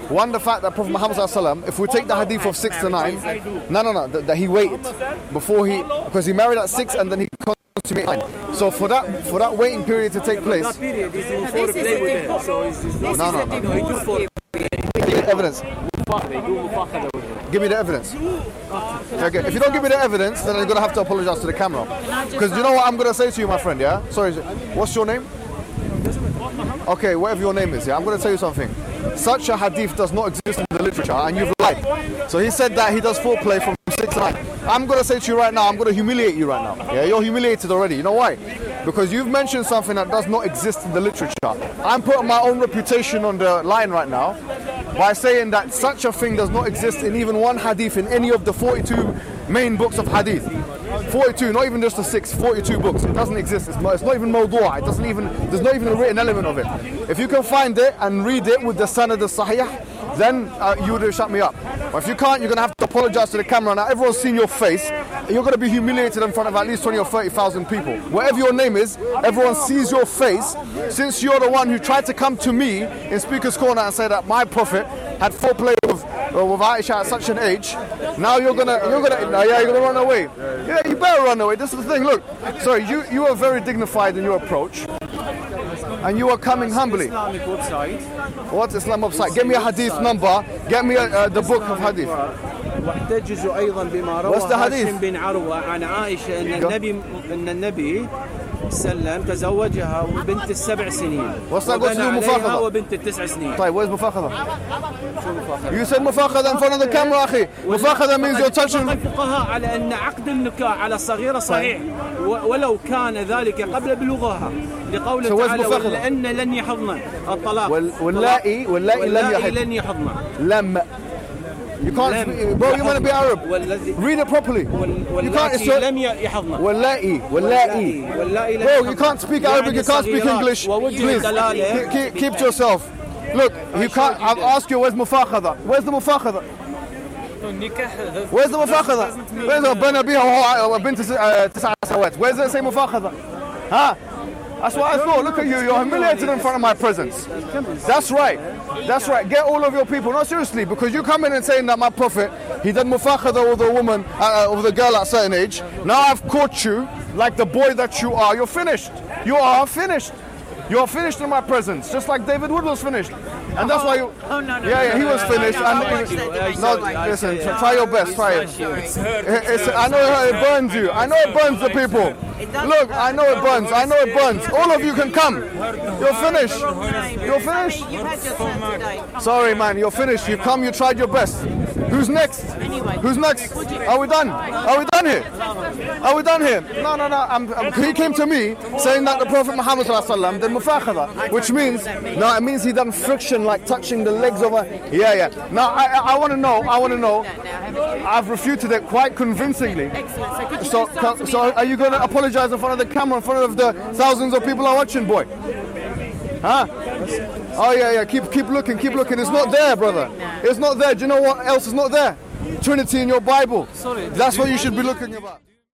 One, the fact that Prophet Muhammad ﷺ, if we take the hadith of 6 to 9, that he waited before because he married at 6 and then he consummated 9. So for that waiting period to take place. That period is before play with it. So No. Give me the evidence. Give me the evidence. Okay. If you don't give me the evidence, then you're going to have to apologize to the camera. Because you know what I'm going to say to you, my friend, yeah? Sorry, what's your name? Okay, whatever your name is, yeah? I'm going to tell you something. Such a hadith does not exist in the literature, and you've lied. So he said that he does foreplay from 6 to 9. I'm going to say to you right now, I'm going to humiliate you right now. Yeah, you're humiliated already. You know why? Because you've mentioned something that does not exist in the literature. I'm putting my own reputation on the line right now by saying that such a thing does not exist in even one hadith in any of the 42 main books of hadith. 42, not even just the 6, 42 books. It doesn't exist. It's not even mawdu'a. There's not even a written element of it. If you can find it and read it with the sanad al-sahih, then you would have shut me up. But if you can't, you're going to have to apologize to the camera. Now everyone's seen your face. You're going to be humiliated in front of at least 20 or 30,000 people. Whatever your name is, everyone sees your face. Since you're the one who tried to come to me in Speaker's Corner and say that my prophet had foreplay with Aisha at such an age, now you're gonna run away. Yeah, you better run away. This is the thing. Look, sorry, you are very dignified in your approach, and you are coming humbly. Islamic website. What's Islam website? Get me a hadith number. Get me the book of hadith. واحتجز أيضا بما روى هاشم بن عروة عن عائشة أن النبي سلم تزوجها وبنت ال7 سنين وبنى عليها وبنت ال9 سنين. طيب, where's مفاخذة? You said مفاخذة in front of the camera, أخي. مفاخذة means you're touching. الفقهاء على أن عقد النكاح على الصغيرة صحيح ولو كان ذلك قبل بلوغها لقوله تعالى ولأن لن يحضن الطلاق واللائي لن يحضن. لم. You can't speak, bro, you want to be Arab. Read it properly. You can't. Wallahi. Bro, you can't speak Arabic, you can't speak English. Please, keep to yourself. Look, you can't. I've asked you, where's Mufakhadha? Where's the Mufakhadha? Where's the Mufakhadha? Where's the Bana biha bint 9 سنوات? Where's it say Mufakhadha? Huh? That's what I thought. Look at you. You're humiliated in front of my presence. That's right. That's right. Get all of your people. No, seriously, because you come in and saying that my prophet, he did mufakhadha with a woman, with a girl at a certain age. Now I've caught you like the boy that you are. You're finished. You are finished. You're finished in my presence, just like David Wood was finished. And that's why you... Oh, no. Yeah, he was finished. Listen, try your best. Try it. I know it burns you. I know it burns the people. Look, I know it burns. I know it burns. All of you can come. You're finished. You're finished. Sorry, man. You're finished. You come. You tried your best. Who's next? Who's next? Are we done? Are we done here? Are we done here? No. He came to me saying that the Prophet Muhammad ﷺ did mufakhadha, which means it means he done friction like touching the legs of a. Yeah. Now I want to know. I've refuted it quite convincingly. So are you going to apologize in front of the camera, in front of the thousands of people who are watching, boy? Huh? Oh yeah. Keep looking. It's not there, brother. It's not there. Do you know what else is not there? Trinity in your Bible. That's what you should be looking about.